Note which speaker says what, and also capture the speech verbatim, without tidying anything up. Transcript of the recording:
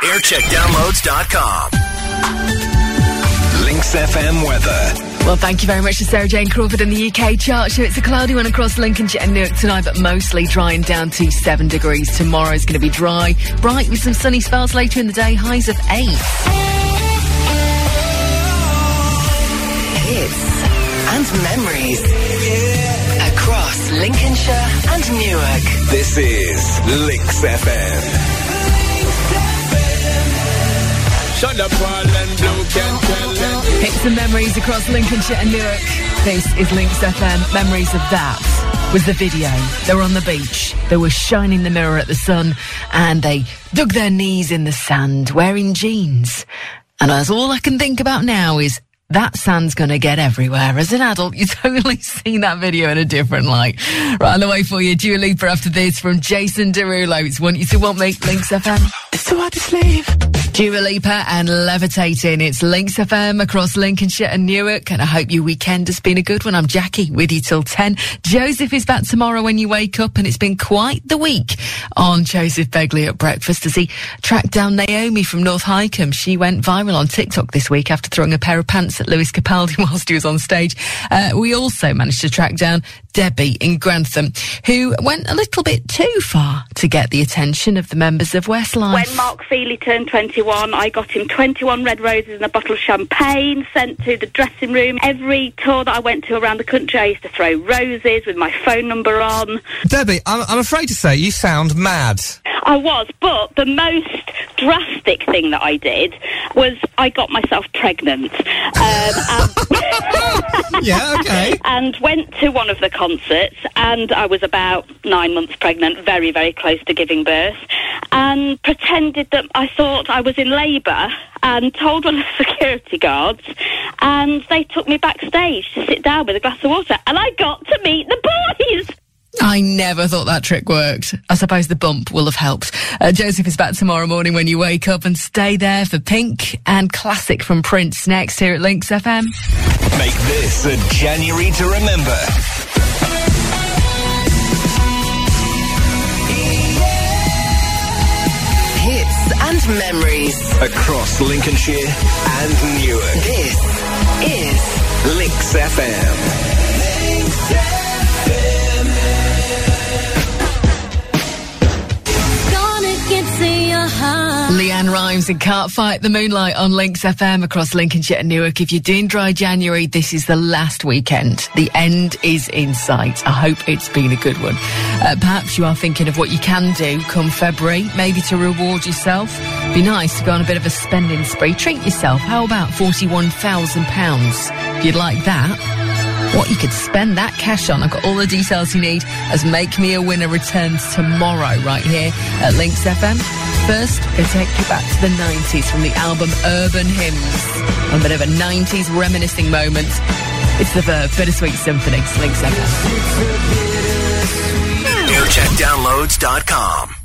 Speaker 1: aircheck downloads dot com. Links F M weather.
Speaker 2: Well, thank you very much to Sarah Jane Crawford in the U K chart show. It's a cloudy one across Lincolnshire and Newark tonight, but mostly dry and down to seven degrees. Tomorrow's going to be dry, bright with some sunny spells later in the day, highs of eight.
Speaker 3: Hits and memories across Lincolnshire and Newark.
Speaker 1: This is Links F M. Shut up, and Blue can tell them.
Speaker 2: Hits and memories across Lincolnshire and Newark. This is Links F M. Memories of that was the video. They were on the beach. They were shining the mirror at the sun, and they dug their knees in the sand, wearing jeans. And as all I can think about now is that sand's going to get everywhere. As an adult, you totally see that video in a different light. Right on the way for you, Dua Lipa after this from Jason Derulo. It's Want You to Want Me, Links F M. It's so hard to sleep. Dua Lipa and Levitating. It's Links F M across Lincolnshire and Newark, and I hope your weekend has been a good one. I'm Jackie with you till ten. Joseph is back tomorrow when you wake up, and it's been quite the week on Joseph Begley at breakfast as he tracked down Naomi from North Highcombe. She went viral on TikTok this week after throwing a pair of pants at Lewis Capaldi whilst he was on stage. Uh, we also managed to track down Debbie in Grantham, who went a little bit too far to get the attention of the members of Westlife.
Speaker 4: When Mark Feely turned twenty-one, I got him twenty-one red roses and a bottle of champagne sent to the dressing room. Every tour that I went to around the country, I used to throw roses with my phone number on.
Speaker 5: Debbie, I'm, I'm afraid to say you sound mad.
Speaker 4: I was, but the most drastic thing that I did was I got myself pregnant. Um, and
Speaker 5: yeah, okay.
Speaker 4: And went to one of the concerts, and I was about nine months pregnant, very, very close to giving birth, and pretended that I thought I was in labour and told one of the security guards, and they took me backstage to sit down with a glass of water, and I got to meet the boys!
Speaker 2: I never thought that trick worked. I suppose the bump will have helped. Uh, Joseph is back tomorrow morning when you wake up, and stay there for Pink and Classic from Prince next here at Links F M.
Speaker 1: Make this a January to remember.
Speaker 3: Hits and memories
Speaker 1: Across Lincolnshire and Newark.
Speaker 3: This is
Speaker 1: Links F M. Links F M.
Speaker 2: Leanne Rimes and Can't Fight the Moonlight on Links F M across Lincolnshire and Newark. If you're doing dry January, this is the last weekend. The end is in sight. I hope it's been a good one. Uh, perhaps you are thinking of what you can do come February, maybe to reward yourself. Be nice to go on a bit of a spending spree. Treat yourself. How about forty-one thousand pounds? If you'd like that. What you could spend that cash on. I've got all the details you need as Make Me a Winner returns tomorrow right here at Links F M. First, we'll take you back to the nineties from the album Urban Hymns. A bit of a nineties reminiscing moment. It's the Verve Bittersweet Symphony. Links F M.
Speaker 1: aircheck downloads dot com.